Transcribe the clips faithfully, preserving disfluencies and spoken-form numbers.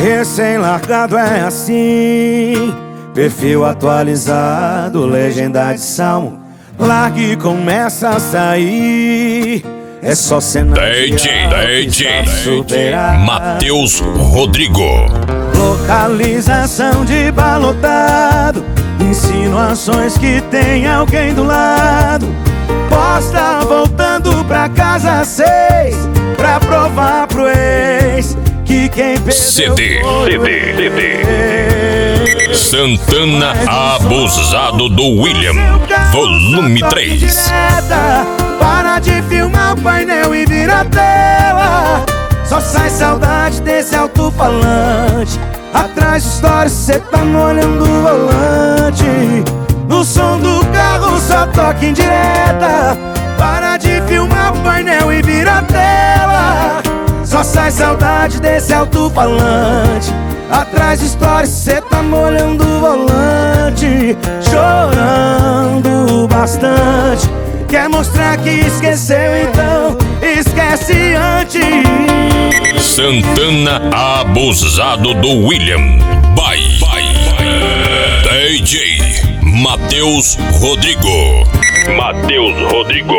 Recém-largado é assim, perfil atualizado, legenda de salmo. Largue e começa a sair. É só cenário D J, D J Matheus Rodrigo. Localização de balotado, insinuações que tem alguém do lado. Posta voltando pra casa às seis, pra provar pro ex que quem perdeu C D, foi C D, C D Santana Abusado do William, volume três. Para de filmar o painel e vira a tela. Só sai saudade desse alto-falante. Atrás de stories cê tá molhando o volante. No som do carro só toca em direta. Para de filmar o painel e vira a tela. Só sai saudade desse alto-falante. Atrás de stories cê tá molhando o volante. Chorando bastante. Quer mostrar que esqueceu, então esquece antes. Santana Abusado do William. Bye, bye. D J Matheus Rodrigo. Matheus Rodrigo.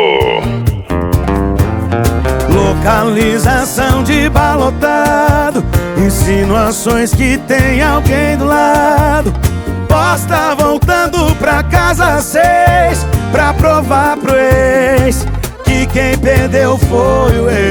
Localização de balotado, insinuações que tem alguém do lado. Posta voltando pra casa às seis, pra provar pro ex que quem perdeu foi o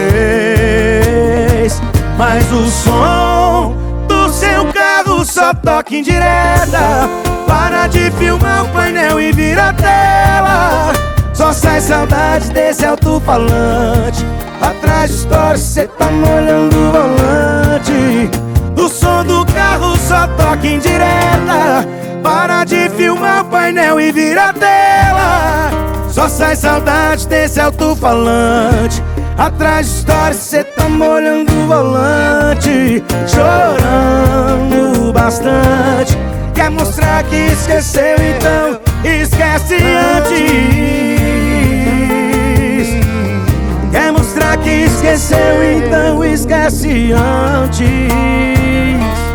ex. Mas o som do seu carro só toca em direta. Para de filmar o painel e vira a tela. Só sai saudade desse alto-falante. Atrás de stories cê tá molhando o volante. O som do carro só toca em direta. Para de filmar o painel e vira a tela. Só sai saudade desse alto-falante. Atrás de stories cê tá molhando o volante. Chorando bastante. Quer mostrar que esqueceu, então esquece antes. Quer mostrar que esqueceu, então esquece antes.